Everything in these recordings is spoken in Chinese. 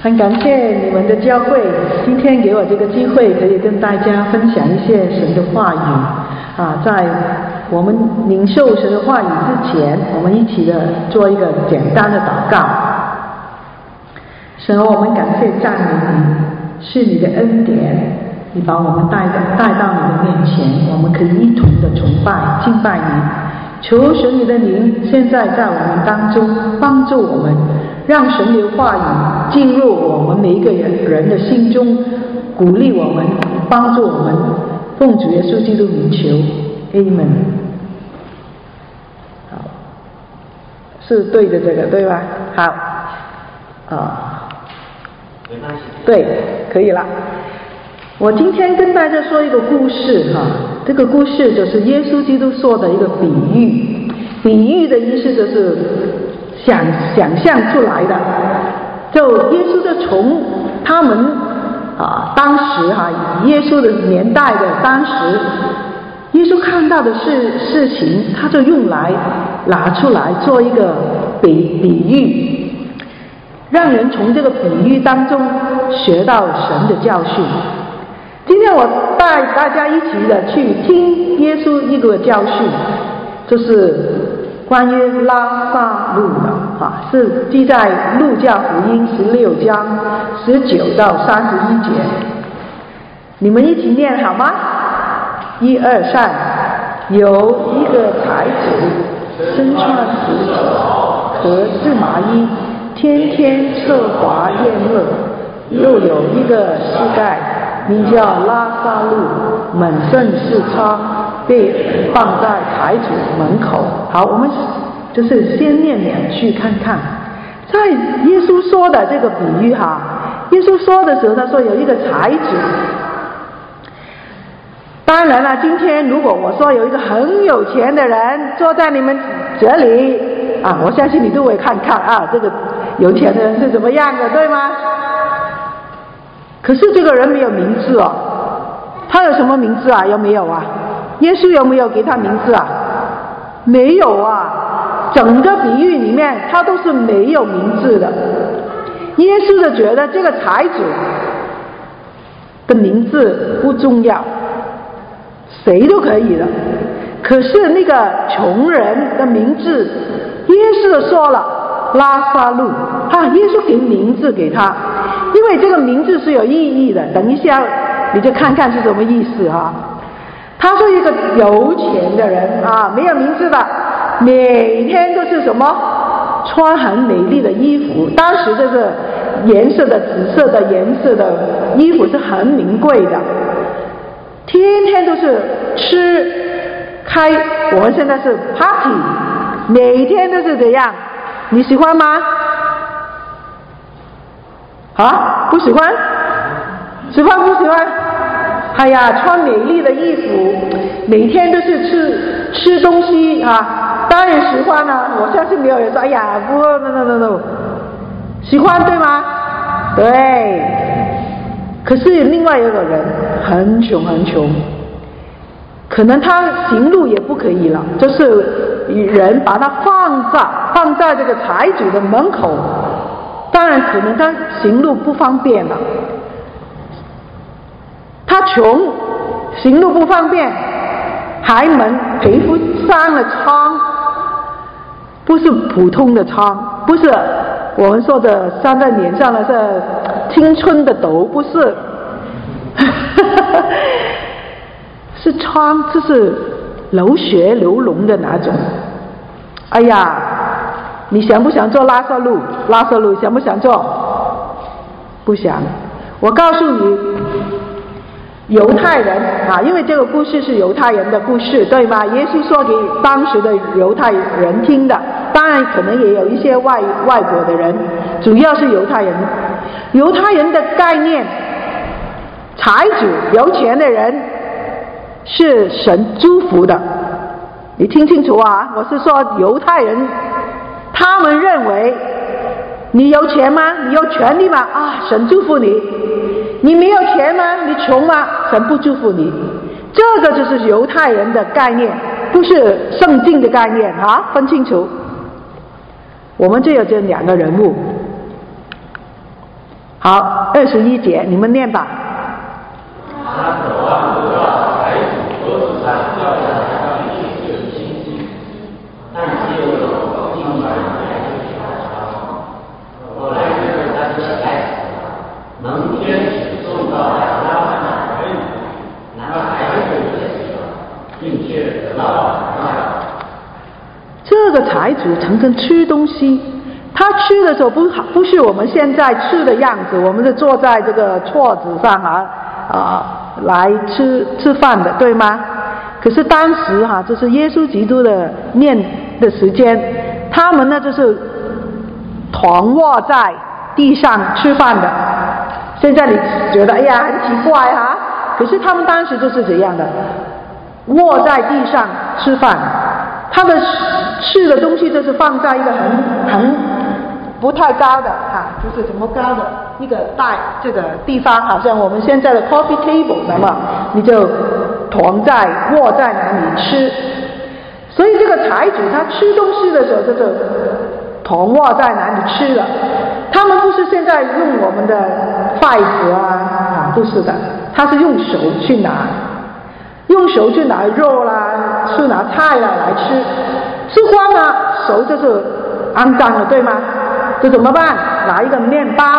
很感谢你们的教会，今天给我这个机会，可以跟大家分享一些神的话语。在我们领受神的话语之前，我们一起的做一个简单的祷告。神，我们感谢赞美你，是你的恩典，你把我们带到你的面前，我们可以一同的崇拜敬拜你。求神你的灵现在在我们当中帮助我们，让神的话语进入我们每一个人的心中，鼓励我们，帮助我们。奉主耶稣基督名求 Amen。 好，是对的这个对吧？好对，可以了。我今天跟大家说一个故事这个故事就是耶稣基督说的一个比喻。比喻的意思就是想象出来的，就耶稣就从他们当时耶稣的年代的当时，耶稣看到的事情，他就用来拿出来做一个比喻，让人从这个比喻当中学到神的教训。今天我带大家一起的去听耶稣一个教训，就是关于拉撒路的是记在路加福音16章19到31节。你们一起念好吗？1、2、3。有一个财主身穿石头和芝麻衣，天天策划宴乐，又有一个乞丐名叫拉撒路，满身是疮，被放在财主门口。好，我们就是先念2句看看。在耶稣说的这个比喻耶稣说的时候，他说有一个财主。当然了，今天如果我说有一个很有钱的人坐在你们这里我相信你都会看看这个有钱的人是怎么样的，对吗？可是这个人没有名字他有什么名字有没有耶稣有没有给他名字没有整个比喻里面他都是没有名字的。耶稣就觉得这个财主的名字不重要，谁都可以的。可是那个穷人的名字，耶稣说了拉撒路耶稣给名字给他，因为这个名字是有意义的，等一下你就看看是什么意思他是一个有钱的人没有名字的，每天都是什么穿很美丽的衣服，当时这个颜色的紫色的颜色的衣服是很名贵的，天天都是开我们现在是 party， 每天都是这样，你喜欢吗？不喜欢？喜欢不喜欢？穿美丽的衣服，每天都是吃东西当然喜欢我相信没有人说不 no， 喜欢对吗？对。可是另外一个人很穷很穷，可能他行路也不可以了，就是人把他放在这个财主的门口，当然可能他行路不方便了，他穷行路不方便，还皮肤伤了疮，不是普通的疮，不是我们说的伤在脸上的是青春的痘，不是是疮，就是流血流脓的那种。你想不想做拉撒路？拉撒路想不想做？不想。我告诉你，犹太人因为这个故事是犹太人的故事，对吗？耶稣说给当时的犹太人听的，当然可能也有一些外国的人，主要是犹太人。犹太人的概念，财主有钱的人是神祝福的，你听清楚我是说犹太人，他们认为你有钱吗？你有权利吗？神祝福你。你没有钱吗？你穷吗？神不祝福你。这个就是犹太人的概念，不是圣经的概念分清楚。我们这有这2个人物。 好，21节你们念吧。这个财主常常吃东西，他吃的时候不是我们现在吃的样子，我们是坐在这个桌子上来吃饭的，对吗？可是当时就是耶稣基督的面的时间，他们呢就是躺卧在地上吃饭的。现在你觉得哎呀很奇怪可是他们当时就是这样的，卧在地上吃饭，他的吃的东西就是放在一个很不太高的就是怎么高的一个这个地方，好像我们现在的 coffee table， 那么你就卧在哪里吃。所以这个财主他吃东西的时候就是躺卧在哪里吃的。他们不是现在用我们的筷子不是的，他是用手去拿肉啦，是拿菜啦来吃，吃光了手就是肮脏了，对吗？这怎么办？拿一个面包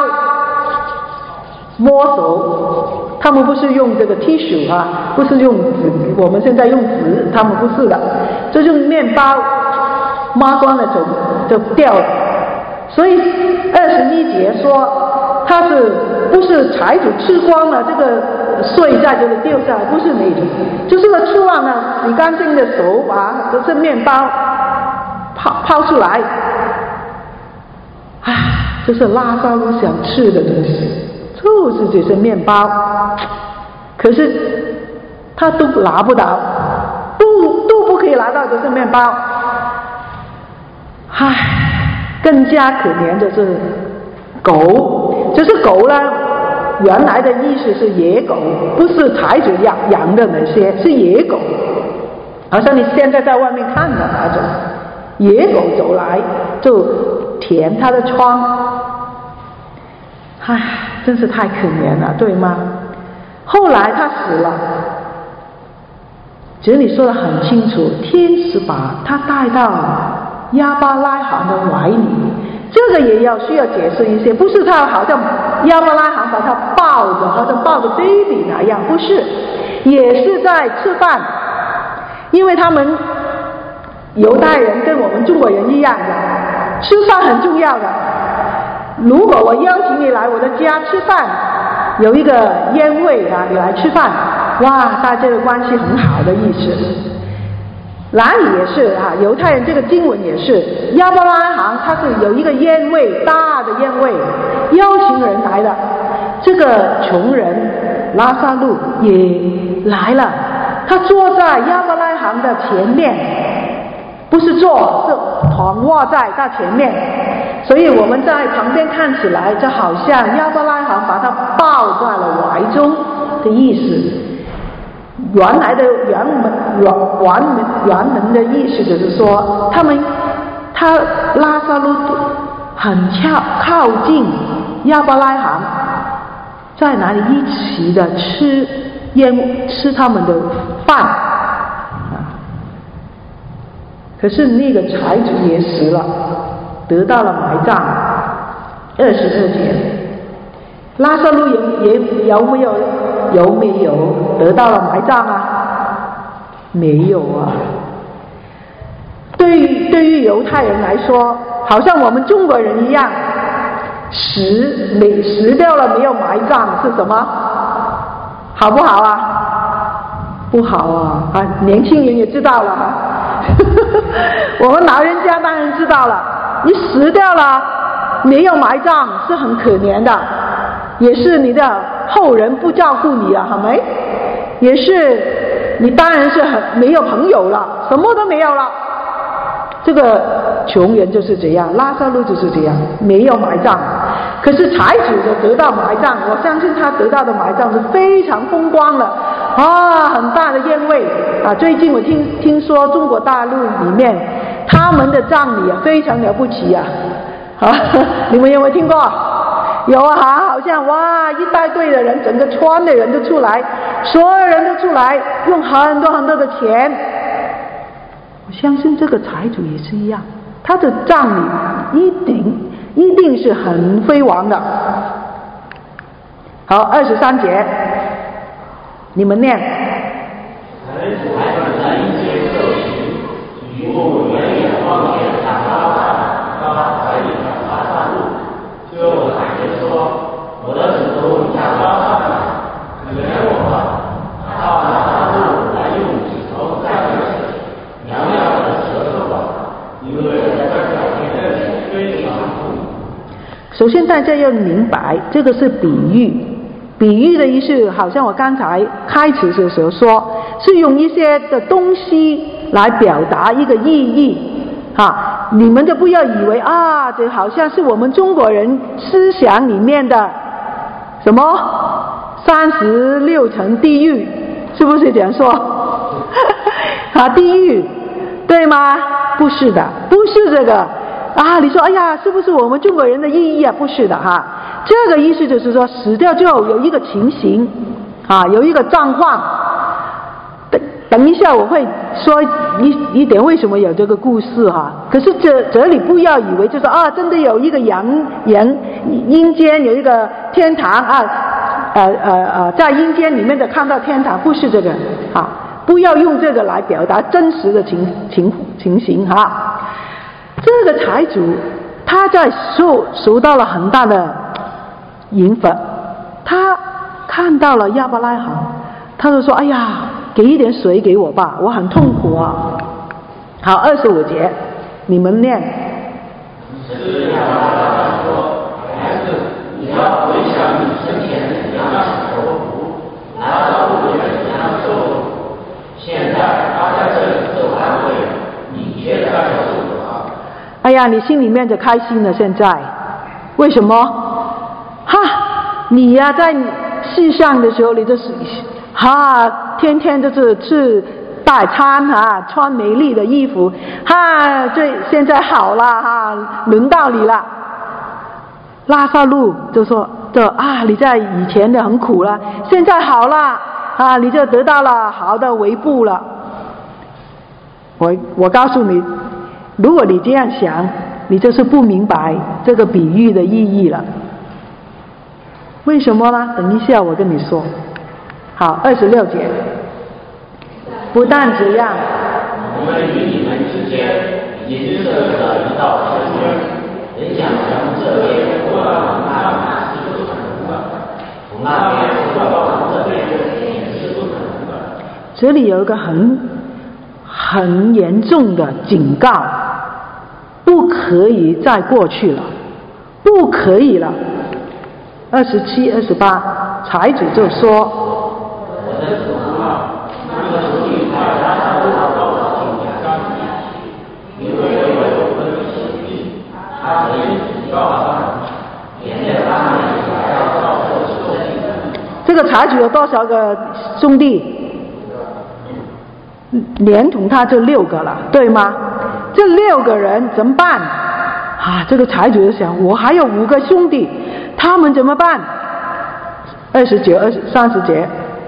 摸手，他们不是用这个 tissue 不是用纸，我们现在用纸，他们不是的，就用面包抹光了就掉了。所以21节说他不是财主吃光了这个碎在这里掉下来，不是那种，就是吃完了洗干净的手把这面包抛出来，就是拉萨路想吃的东西，就是这些面包，可是他都拿不到，都不可以拿到这些面包。更加可怜的是狗，就是狗呢原来的意思是野狗，不是财主养的那些，是野狗，好像你现在在外面看的那种野狗走来就舔他的窗，真是太可怜了，对吗？后来他死了，这里说得很清楚，天使把他带到亚伯拉罕的怀里，这个也需要解释一些，不是他好像亚伯拉罕把他抱着，好像抱着 baby 那样，不是，也是在吃饭，因为他们犹太人跟我们中国人一样的，吃饭很重要的。如果我邀请你来我的家吃饭，有一个烟味你来吃饭，哇，大家的关系很好的意思。哪里也是犹太人这个经文也是，亚伯拉罕他是有一个宴会，大的宴会，邀请人来的，这个穷人拉萨路也来了，他坐在亚伯拉罕的前面，不是坐，是躺卧在他前面，所以我们在旁边看起来就好像亚伯拉罕把他抱在了怀中的意思。原来的原文的意思就是说，他拉萨路很靠近亚伯拉罕，在哪里一起的吃他们的饭可是那个财主也死了，得到了埋葬。22节，拉萨路有没有得到了埋葬没有对于犹太人来说，好像我们中国人一样，死掉了没有埋葬是什么？好不好不好年轻人也知道了我们老人家当然知道了，你死掉了没有埋葬是很可怜的，也是你的后人不照顾你好没？也是你当然是没有朋友了，什么都没有了。这个穷人就是这样，拉萨路就是这样，没有埋葬。可是财主就得到埋葬，我相信他得到的埋葬是非常风光了很大的宴会最近我听说中国大陆里面他们的葬礼非常了不起你们有没有听过？ 有啊，好像哇，一大队的人，整个村的人都出来，所有人都出来，用很多很多的钱。我相信这个财主也是一样，他的葬礼一定是很辉煌的。好，23节，你们念。财主在阴间受刑，举目远远望见他怀里的拉撒路，就喊着说：“我的主公亚伯拉罕，可怜我吧！他拉撒路来用指头盖着水，凉凉的舌头吧，因为我在表面的水非常苦。”首先大家要明白，这个是比喻。比喻的意思，好像我刚才开始的时候说，是用一些的东西来表达一个意义啊！你们就不要以为啊，这好像是我们中国人思想里面的什么36层地狱，是不是这样说？啊，地狱，对吗？不是的，不是这个啊！你说，哎呀，是不是我们中国人的意义啊？不是的哈。这个意思就是说，死掉之后有一个情形啊，有一个状况。等一下我会说一点为什么有这个故事哈。可是这里不要以为就是啊，真的有一个阴间有一个天堂啊，在阴间里面的看到天堂，不是这个啊，不要用这个来表达真实的情形哈。这个财主他在受到了很大的刑罚，他看到了亚伯拉罕，他就说：“哎呀，给一点水给我吧，我很痛苦啊。”好，25节，你们念。是亚伯拉罕说：“孩子，你要回想你生前怎样受苦，拿到路人怎样受苦，现在他在这里受安慰，你却在受罚。”哎呀，你心里面就开心了。现在为什么？你呀，在世上的时候，你就是天天就是吃大餐穿美丽的衣服现在好了轮到你了。拉撒路就说你在以前的很苦了，现在好了你就得到了好的回报了。我告诉你，如果你这样想，你就是不明白这个比喻的意义了。为什么呢？等一下我跟你说。好，26节，不但这样，我们与你们之间已经设立了一道深渊，人想从这边过到那边是不可能的，从那边过到这边也是不可能的。这里有一个很严重的警告，不可以再过去了，不可以了。27、28，财主就说：“我的主啊，那个属于他拉撒路到了进家里，因为我有份兄弟，他可以指告他，免得他们还要照着受刑。”这个财主有多少个兄弟？连同他就6个了，对吗？这6个人怎么办？这个财主就想，我还有5个兄弟。他们怎么办？29、30节。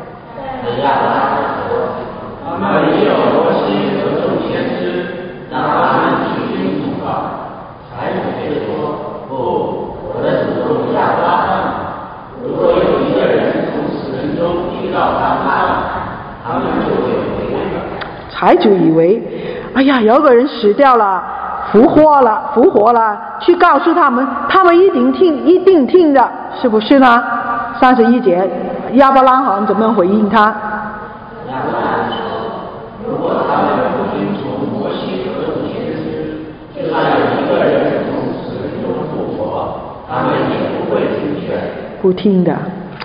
他们也有摩西和众先知，让他们去听主吧。财主却说：“不，我的主公亚伯拉罕，如果有一个人从死人中听到他们就会回来了。”财主以为，哎呀，有个人死掉了。复活了，去告诉他们，他们一定听的，是不是呢？31节，亚伯拉罕怎么回应他？亚伯拉罕说：“如果他们不听从摩西和众先知，就算有一个人从死人中复活，他们也不会听劝。”不听的。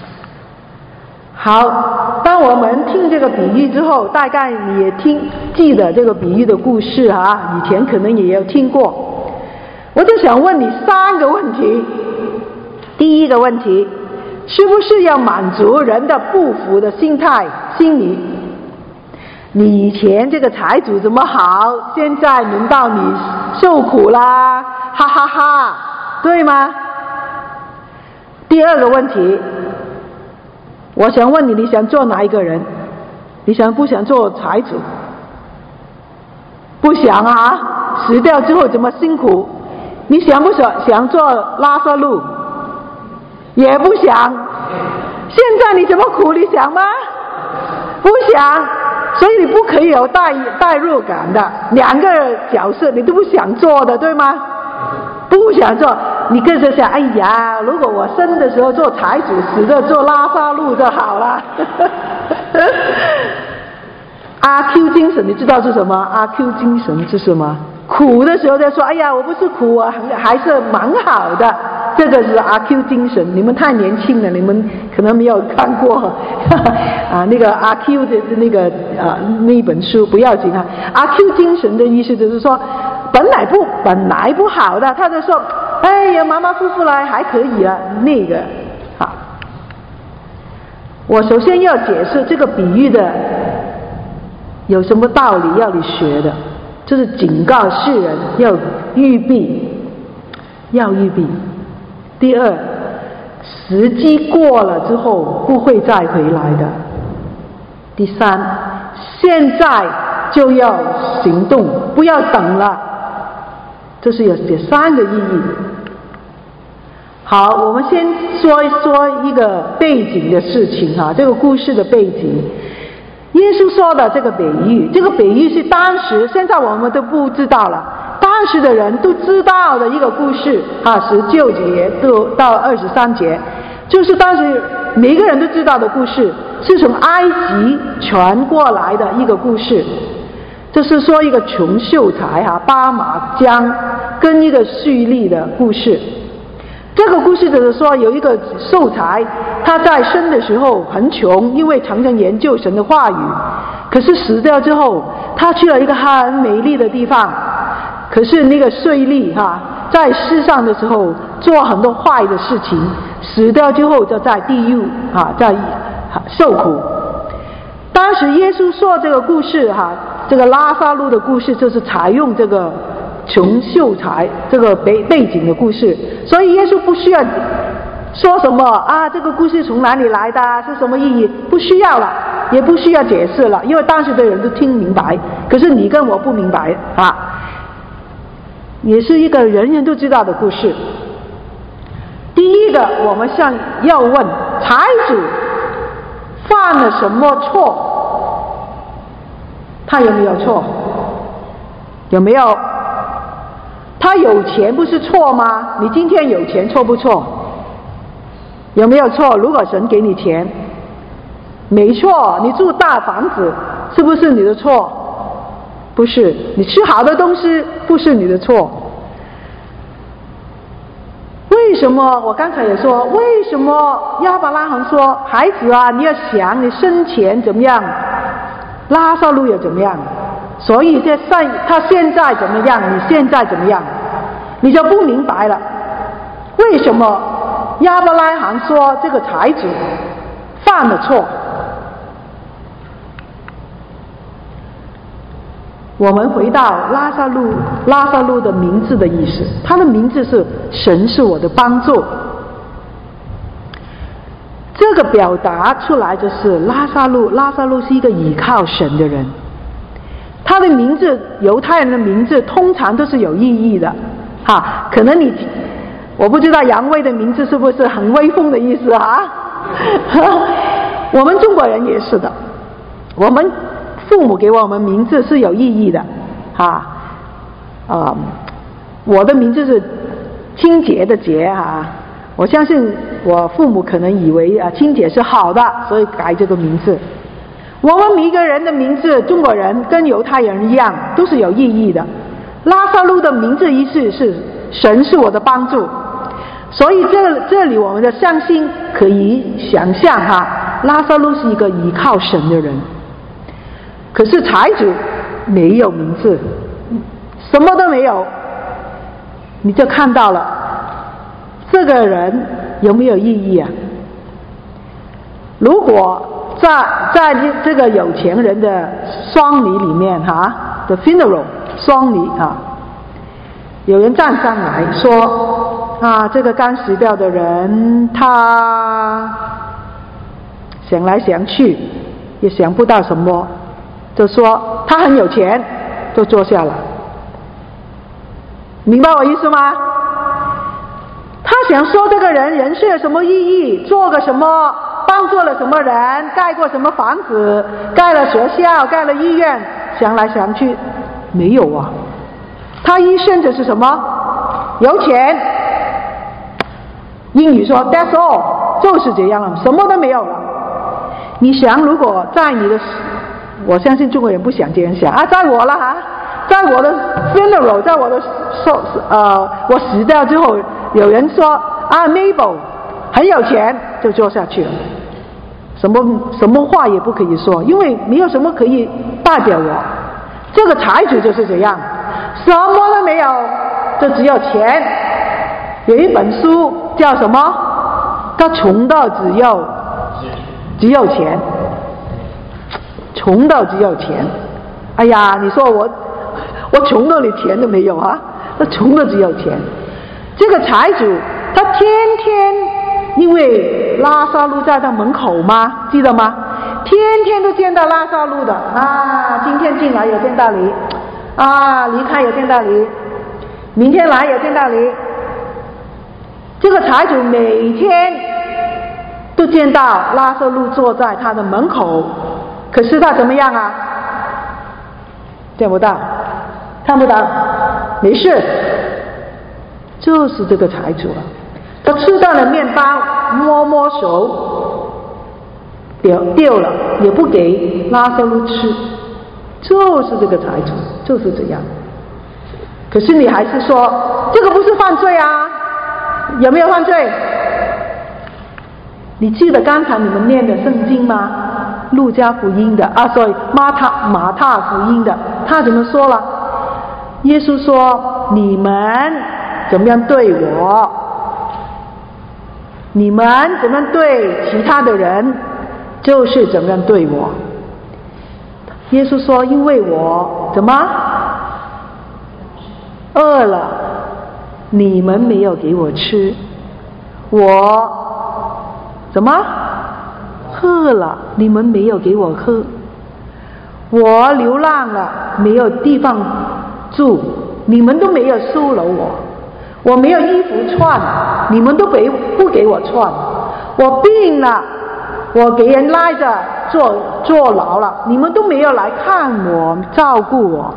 好，当我们听这个比喻之后，大概你也记得这个比喻的故事以前可能也有听过。我就想问你3个问题。第一个问题，是不是要满足人的不服的心理？你以前这个财主怎么好，现在轮到你受苦啦，哈哈哈，对吗？ 第二个问题，我想问你，你想做哪一个人？你不想做财主？不想啊，死掉之后怎么辛苦？你想不想做拉撒路？也不想。现在你怎么苦？你想吗？不想。所以你不可以有代入感的，两个角色你都不想做的，对吗？不想做，你更是想，哎呀，如果我生的时候做财主，死的做拉撒路就好了。阿 Q 精神你知道是什么？阿 Q 精神是什么？苦的时候在说，哎呀，我不是苦啊，还是蛮好的。这个是阿 Q 精神，你们太年轻了，你们可能没有看过那个阿 Q 的那个那一本书，不要紧啊。阿 Q 精神的意思就是说，本来不好的，他就说，哎呀，马马虎虎来还可以了，那个好。我首先要解释这个比喻的有什么道理要你学的，就是警告世人要预备。第二，时机过了之后不会再回来的。第三，现在就要行动，不要等了。这是有三个意义。好，我们先说一说一个背景的事情这个故事的背景。耶稣说的这个比喻，这个比喻是当时，现在我们都不知道了，当时的人都知道的一个故事19节到23节，就是当时每个人都知道的故事，是从埃及传过来的一个故事。这是说一个穷秀才巴马江跟一个蓄力的故事。这个故事就是说，有一个秀才，他在生的时候很穷，因为常常研究神的话语，可是死掉之后，他去了一个很美丽的地方，可是那个税吏在世上的时候做很多坏的事情，死掉之后就在地狱在受苦。当时耶稣说这个故事这个拉撒路的故事，就是采用这个穷秀才这个背景的故事，所以耶稣不需要说什么这个故事从哪里来的，是什么意义，不需要了，也不需要解释了，因为当时的人都听明白，可是你跟我不明白也是一个人人都知道的故事。第一个，我们要问财主犯了什么错？他有没有错？有没有？他有钱不是错吗？你今天有钱错不错？有没有错？如果神给你钱，没错，你住大房子是不是你的错？不是。你吃好的东西不是你的错。为什么我刚才也说，为什么亚伯拉罕说，孩子你要想你生前怎么样，拉撒路也怎么样，所以他现在怎么样，你现在怎么样，你就不明白了。为什么亚伯拉罕说这个财主犯了错？我们回到拉撒路的名字的意思，他的名字是神是我的帮助。这个表达出来就是拉撒路是一个倚靠神的人。他的名字，犹太人的名字通常都是有意义的可能我不知道杨威的名字是不是很威风的意思我们中国人也是的，我们父母给我们名字是有意义的我的名字是清洁的洁我相信我父母可能以为清洁是好的，所以改这个名字。我们每一个人的名字，中国人跟犹太人一样，都是有意义的。拉撒路的名字意思是神是我的帮助，所以这里我们的相信可以想象拉撒路是一个依靠神的人。可是财主没有名字，什么都没有，你就看到了这个人有没有意义如果在这个有钱人的丧礼里面的 funeral 丧礼有人站上来说， 这个刚死掉的人，他想来想去也想不到什么，就说他很有钱，就坐下了。明白我意思吗？他想说这个人生有什么意义，做个什么，帮助了什么人，盖过什么房子，盖了学校，盖了医院，想来想去没有啊。他一生就是什么？有钱。英语说 that's all， 就是这样了，什么都没有了。你想，如果在你的，我相信中国人不想这样想在我了在我的 funeral， 在我的我死掉之后，有人说Mabel 很有钱，就做下去了，什么话也不可以说，因为没有什么可以代表我。这个财主就是这样，什么都没有，就只有钱。有一本书叫什么？他穷到只有钱，穷到只有钱。哎呀，你说我穷到连钱都没有他穷到只有钱。这个财主他天天，因为拉萨路在他门口吗？记得吗？天天都见到拉萨路的今天进来有见到你离开有见到你，明天来有见到你。这个财主每天都见到拉萨路坐在他的门口，可是他怎么样见不到，看不到，没事。就是这个财主他吃到了面包，摸手丢了，也不给拉萨路吃，就是这个财主就是这样。可是你还是说这个不是犯罪有没有犯罪？你记得刚才你们念的圣经吗？路加福音的马太福音的，他怎么说了？耶稣说你们怎么样对我，你们怎么样对其他的人，就是怎么样对我。耶稣说因为我怎么饿了，你们没有给我吃，我怎么渴了，你们没有给我喝，我流浪了，没有地方住，你们都没有收留我没有衣服穿，你们都不给我穿，我病了，我给人拉着坐牢了，你们都没有来看我，照顾我。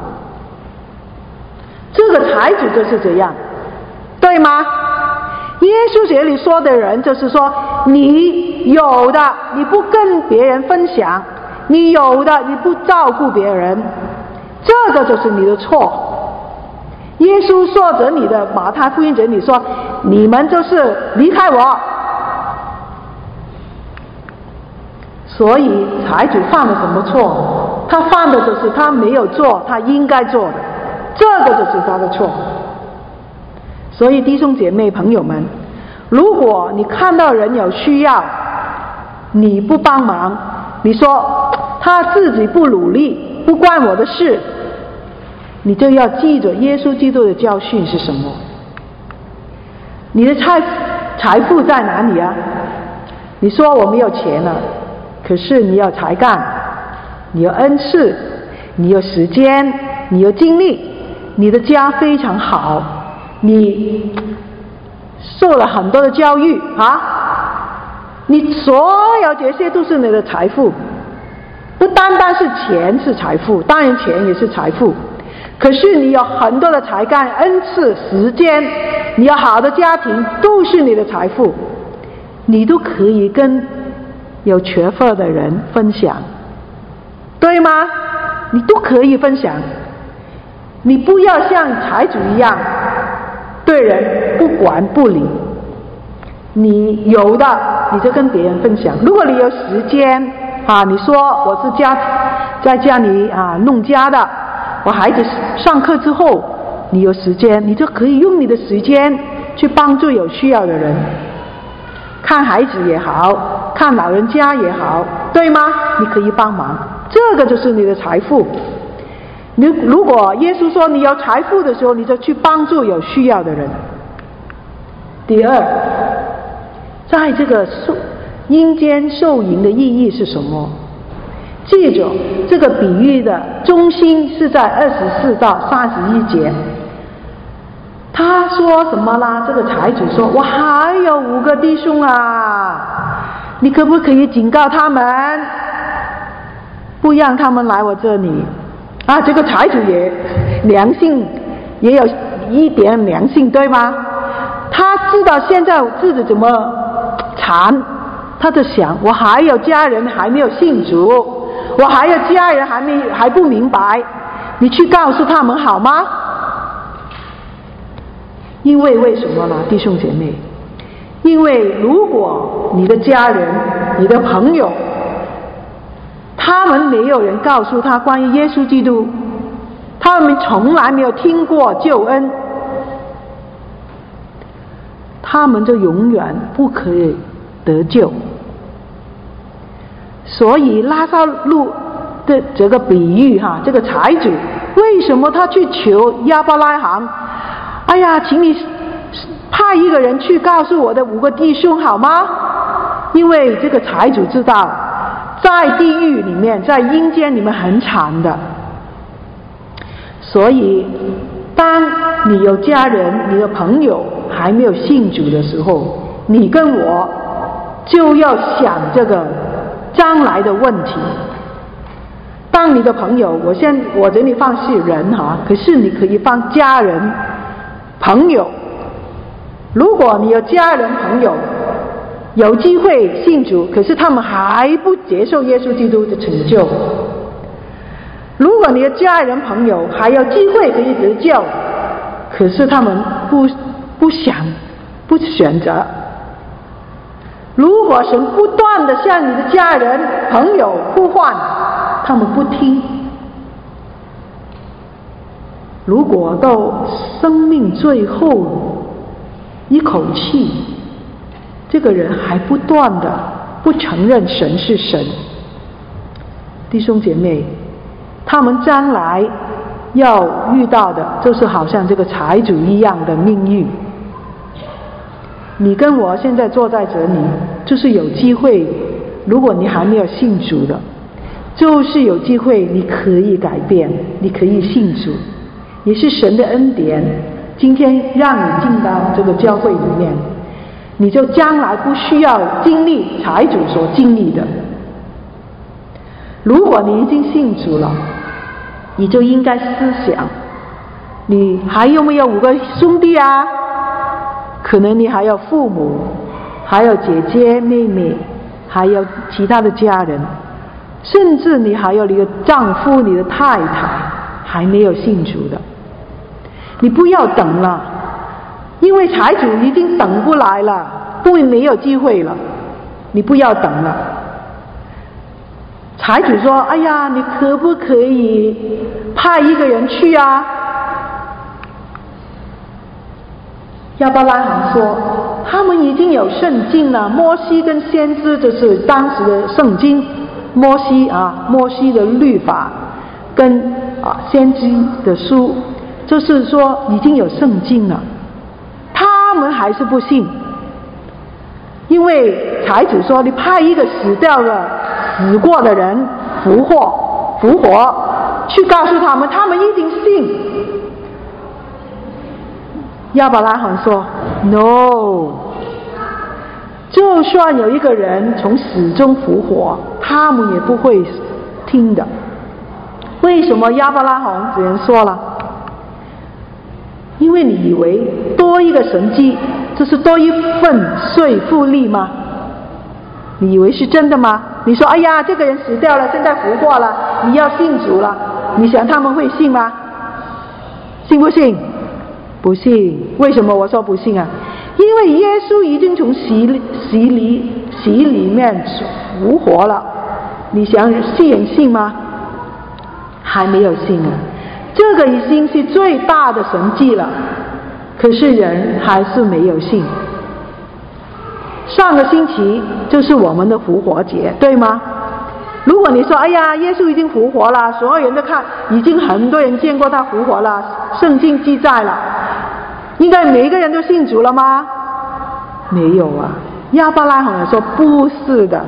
这个财主就是这样，对吗？耶稣这里说的人就是说，你有的你不跟别人分享，你有的你不照顾别人，这个就是你的错。耶稣说着你的马太福音这里说，你们就是离开我。所以财主犯了什么错？他犯的就是他没有做他应该做的，这个就是他的错。所以弟兄姐妹朋友们，如果你看到人有需要，你不帮忙，你说他自己不努力，不关我的事，你就要记着耶稣基督的教训是什么。你的财富在哪里你说我没有钱了，可是你有才干，你有恩赐，你有时间，你有精力，你的家非常好，你受了很多的教育你所有这些都是你的财富。不单单是钱是财富，当然钱也是财富，可是你有很多的才干、恩赐、时间，你有好的家庭，都是你的财富，你都可以跟有缺乏的人分享，对吗？你都可以分享。你不要像财主一样对人不管不理，你有的你就跟别人分享。如果你有时间你说我是在家里弄家的，我孩子上课之后你有时间，你就可以用你的时间去帮助有需要的人，看孩子也好，看老人家也好，对吗？你可以帮忙，这个就是你的财富。如果耶稣说你有财富的时候，你就去帮助有需要的人。 第二，在这个阴间受淫的意义是什么？记住，这个比喻的中心是在24到31节。他说什么啦？这个财主说：“我还有5个弟兄啊，你可不可以警告他们，不让他们来我这里？”啊，这个财主也良心，也有一点良心，对吗？他知道现在自己怎么惨，他就想：我还有家人还没有信主，我还有家人还不明白，你去告诉他们好吗？因为什么呢，弟兄姐妹？因为如果你的家人、你的朋友，他们没有人告诉他关于耶稣基督，他们从来没有听过救恩，他们就永远不可以得救。所以拉撒路的这个比喻这个财主为什么他去求亚伯拉罕？哎呀，请你派一个人去告诉我的5个弟兄好吗？因为这个财主知道，在地狱里面，在阴间里面很惨的。所以，当你有家人、你的朋友还没有信主的时候，你跟我就要想这个将来的问题。当你的朋友，我这里放是人可是你可以放家人、朋友。如果你有家人朋友有机会信主，可是他们还不接受耶稣基督的拯救，如果你的家人朋友还有机会可以得救，可是他们不想不选择，如果神不断的向你的家人朋友呼唤，他们不听，如果到生命最后一口气，这个人还不断的不承认神是神，弟兄姐妹，他们将来要遇到的就是好像这个财主一样的命运。你跟我现在坐在这里，就是有机会，如果你还没有信主的，就是有机会你可以改变，你可以信主，也是神的恩典，今天让你进到这个教会里面，你就将来不需要经历财主所经历的。如果你已经信主了，你就应该思想，你还有没有5个兄弟啊？可能你还有父母，还有姐姐妹妹，还有其他的家人，甚至你还有你的丈夫、你的太太还没有信主的。你不要等了，因为财主已经等不来了，没有机会了，你不要等了。财主说：哎呀，你可不可以派一个人去啊？亚伯拉罕说：他们已经有圣经了，摩西跟先知就是当时的圣经，摩西的律法跟先知的书，就是说已经有圣经了，他们还是不信。因为财主说：你派一个死过的人复活去告诉他们，他们一定信。亚伯拉罕说 No， 就算有一个人从死中复活，他们也不会听的。为什么亚伯拉罕这样说了？因为你以为多一个神迹就是多一份说服力吗？你以为是真的吗？你说：哎呀，这个人死掉了，现在复活了，你要信主了，你想他们会信吗？信不信？不信。为什么我说不信啊？因为耶稣已经从洗里面复活了，你想信吗？还没有信啊。这个已经是最大的神迹了，可是人还是没有信。上个星期就是我们的复活节，对吗？如果你说：哎呀，耶稣已经复活了，所有人都看，已经很多人见过他复活了，圣经记载了，应该每个人都信主了吗？ 没有啊。亚伯拉罕说不是的，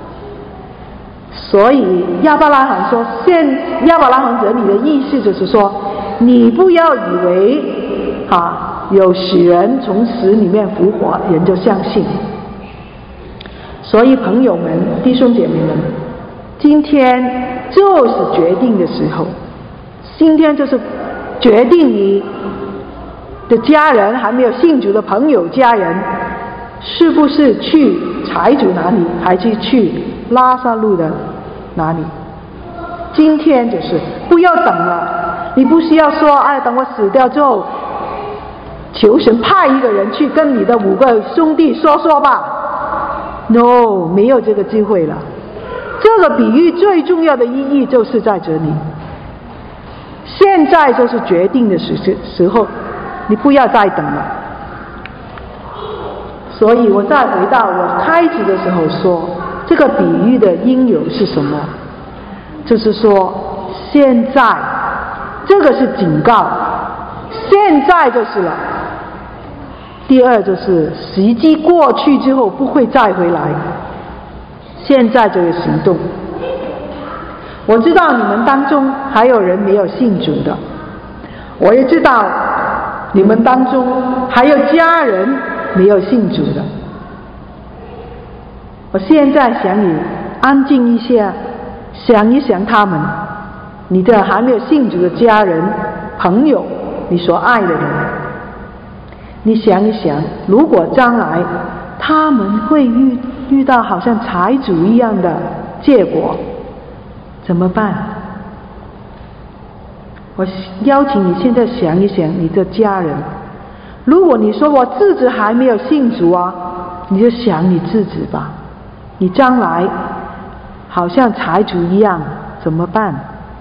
所以亚伯拉罕说，亚伯拉罕这里的意思就是说，你不要以为有死人从死里面复活，人就相信。所以朋友们、弟兄姐妹们，今天就是决定的时候，今天就是决定你的家人还没有信主的朋友家人，是不是去财主那里，还是去拉撒路的哪里？今天就是不要等了，你不需要说等我死掉之后，求神派一个人去跟你的5个兄弟说吧。No， 没有这个机会了。这个比喻最重要的意义就是在这里，现在就是决定的时候，你不要再等了。所以我再回到我开始的时候说，这个比喻的因由是什么？就是说现在这个是警告，现在就是了。第二就是时机过去之后不会再回来，现在就有行动。我知道你们当中还有人没有信主的，我也知道你们当中还有家人没有信主的。我现在想你安静一下，想一想他们，你的还没有信主的家人、朋友，你所爱的人，你想一想，如果将来他们会遇到好像财主一样的结果，怎么办？我邀请你现在想一想你的家人。如果你说我自己还没有信主啊，你就想你自己吧，你将来好像财主一样怎么办？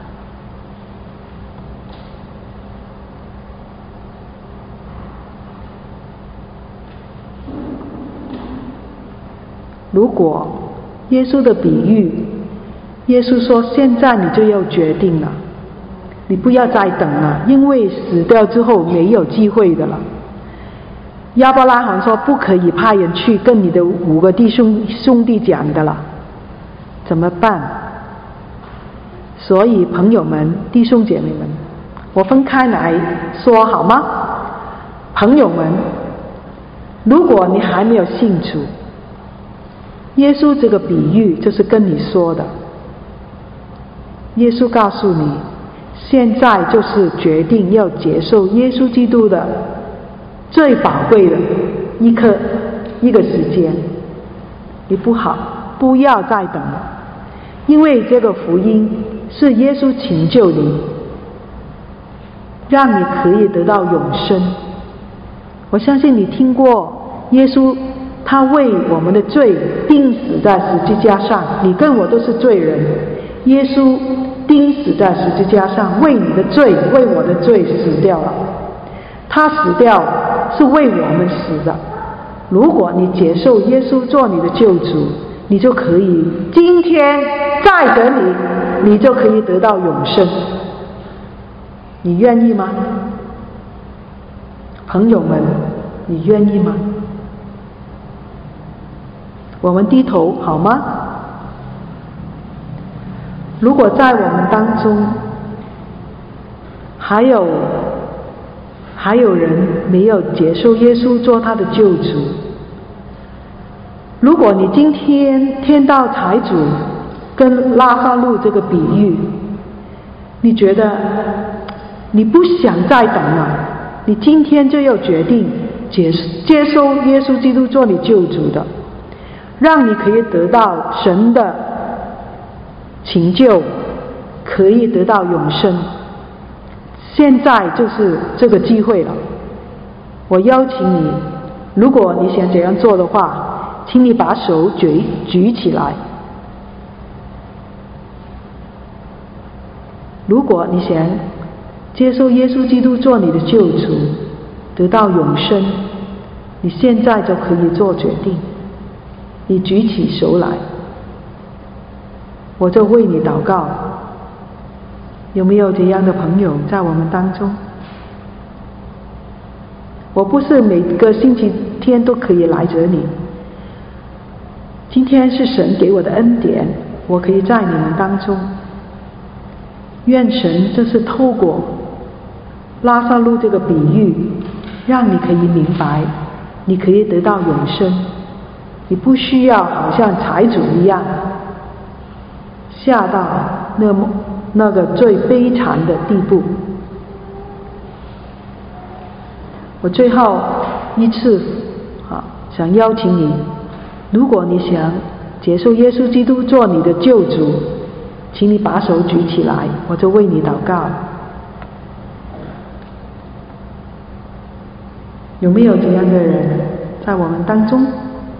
如果耶稣的比喻，耶稣说现在你就要决定了，你不要再等了，因为死掉之后没有机会的了。亚伯拉罕说不可以派人去跟你的5个兄弟讲的了，怎么办？所以朋友们、弟兄姐妹们，我分开来说好吗？朋友们，如果你还没有信主，耶稣这个比喻就是跟你说的，耶稣告诉你，现在就是决定要接受耶稣基督的最宝贵的一个时间，你不要再等了，因为这个福音是耶稣拯救你，让你可以得到永生。我相信你听过耶稣他为我们的罪钉死在十字架上，你跟我都是罪人，耶稣钉死在十字架上，为你的罪，为我的罪死掉了。他死掉是为我们死的。如果你接受耶稣做你的救主，你就可以今天在这里，你就可以得到永生。你愿意吗？朋友们，你愿意吗？我们低头好吗？如果在我们当中还有人没有接受耶稣做他的救主，如果你今天听到财主跟拉撒路这个比喻，你觉得你不想再等了，你今天就要决定接受耶稣基督做你救主的，让你可以得到神的拯救，可以得到永生。现在就是这个机会了，我邀请你，如果你想这样做的话，请你把手举起来。如果你想接受耶稣基督做你的救主，得到永生，你现在就可以做决定。你举起手来，我就为你祷告。有没有这样的朋友在我们当中？我不是每个星期天都可以来着你。今天是神给我的恩典，我可以在你们当中。愿神就是透过拉撒路这个比喻，让你可以明白，你可以得到永生。你不需要好像财主一样下到那个最悲惨的地步。我最后一次想邀请你，如果你想接受耶稣基督做你的救主，请你把手举起来，我就为你祷告。有没有这样的人在我们当中？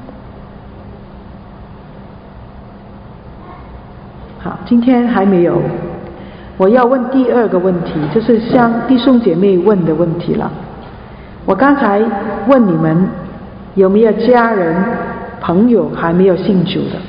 好，今天还没有。我要问第二个问题，就是像弟兄姐妹问的问题了。我刚才问你们有没有家人朋友还没有信主的？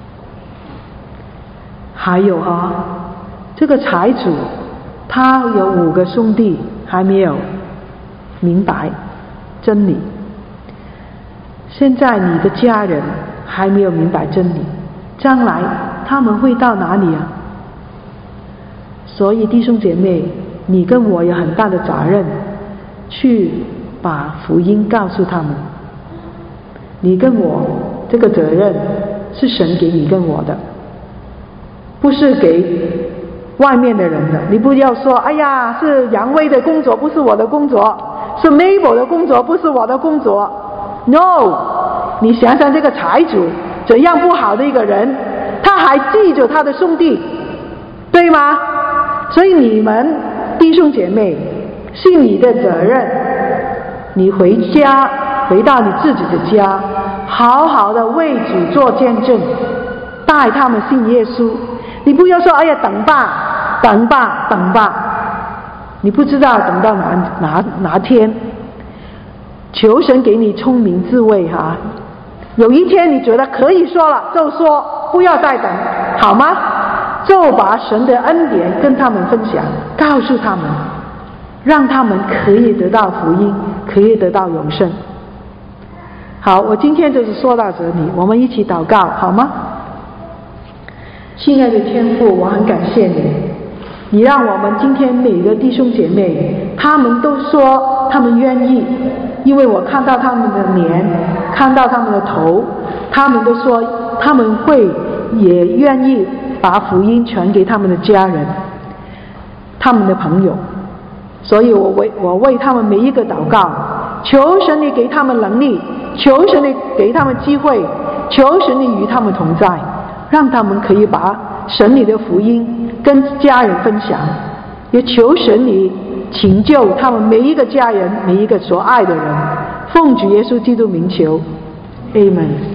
还有这个财主他有5个兄弟还没有明白真理。现在你的家人还没有明白真理，将来他们会到哪里啊？所以弟兄姐妹，你跟我有很大的责任去把福音告诉他们。你跟我这个责任是神给你跟我的，不是给外面的人的。你不要说哎呀，是杨威的工作不是我的工作，是 Mabel 的工作不是我的工作。 No， 你想想这个财主怎样不好的一个人，他还记着他的兄弟，对吗？所以你们弟兄姐妹是你的责任，你回家回到你自己的家，好好的为主做见证，带他们信耶稣。你不要说哎呀等吧等吧等吧，你不知道等到哪天。求神给你聪明智慧有一天你觉得可以说了就说，不要再等，好吗？就把神的恩典跟他们分享，告诉他们，让他们可以得到福音，可以得到永生。好，我今天就是说到这里，我们一起祷告好吗？亲爱的天父，我很感谢你，你让我们今天每个弟兄姐妹他们都说他们愿意，因为我看到他们的脸，看到他们的头，他们都说他们会也愿意把福音传给他们的家人，他们的朋友。所以我为他们每一个祷告，求神你给他们能力，求神你给他们机会，求神你与他们同在，让他们可以把神你的福音跟家人分享，也求神你拯救他们每一个家人，每一个所爱的人。奉主耶稣基督名求 Amen。